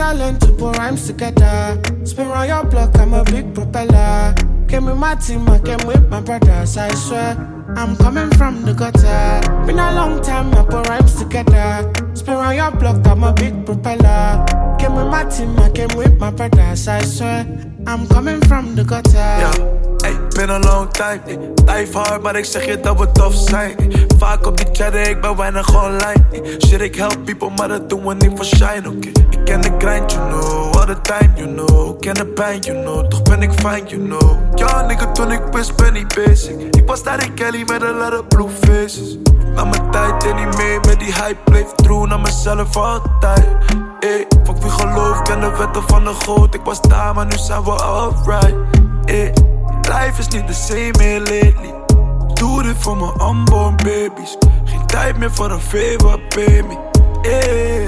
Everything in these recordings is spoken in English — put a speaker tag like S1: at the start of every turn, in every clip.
S1: I learned to put rhymes together. Spin around your block, I'm a big propeller. Came with my team, I came with my brothers, I swear. I'm coming from the gutter. Been a long time, I put rhymes together. Spin around your block, I'm a big propeller. Came with my team, I came with my brothers, I swear. I'm coming from the gutter.
S2: Ja, ey, been a long time. Life hard, maar ik zeg je dat we tof zijn. Vaak op die chatten, ik ben weinig online. Shit, ik help people, maar dat doen we niet voor shine, oké. Ik ken de grind, you know, all the time, you know. Ik ken de pijn, you know, toch ben ik fine, you know. Ja, nigga, toen ik wist, ben ik basic. Ik was daar in Kelly met een lot of blue faces. Na mijn tijd en niet mee met die hype, bleef true naar mezelf altijd. Ey, fuck wie geloof, ken de wetten van de goot. Ik was daar, maar nu zijn we alright. Ey, life is niet the same here lately. Doe dit voor mijn unborn babies. Geen tijd meer voor een favor, baby. Ey,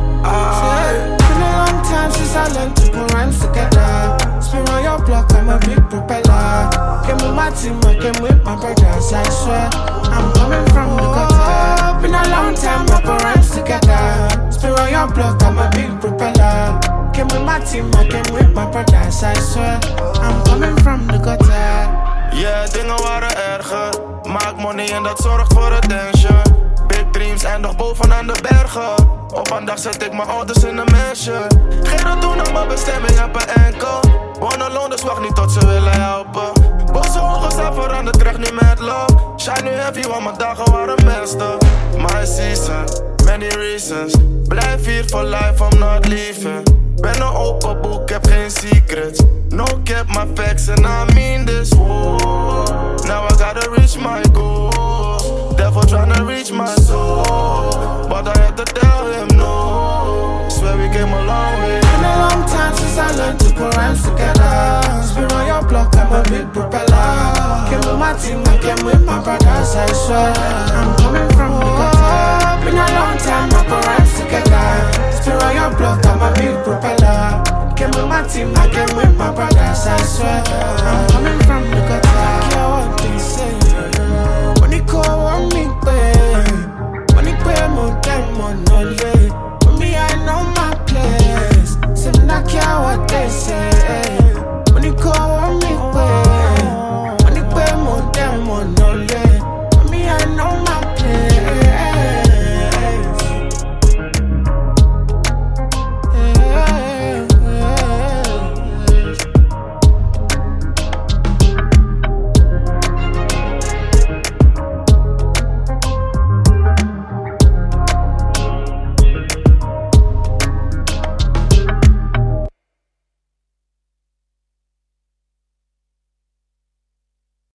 S1: been a long time since I learned to put rhymes together. Spin around your block, I'm a big propeller. Came with my team, I came with my brothers, I swear. I'm coming from the gutter. Been a long time, I put rhymes together. Spin around your block, I'm a big propeller. Came with my team, I came with my brothers, I swear. I'm coming from the gutter.
S3: Yeah, dingen waren erger. Maak money en dat zorgt voor attention. Big dreams en nog bovenaan de bergen. Op een dag zet ik mijn ouders in een mansion. Geen doen aan mijn bestemming, heb een enkel. Woon alone, dus wacht niet tot ze willen helpen. Boze ogen zijn veranderd, krijg nu met love. Shine nu heavy, want mijn dagen waren mesten. My season, many reasons. Blijf hier for life, I'm not leaving. Ben een open boek, heb geen secrets. No cap, my facts and I mean this. Whoa. Now I gotta reach my goals. Devil tryna reach my soul, but I had to tell him no. Swear we came a long way.
S1: Been a long time since I learned to put rhymes together. Spin on your block, I'm a big propeller. Came with my team, I came with my brothers, I swear. I'm coming from the gutter. Been a long time, I put rhymes together. Spin on your block, I'm a big propeller. Came with my team, I came with my brothers, I swear. I'm coming from the gutter.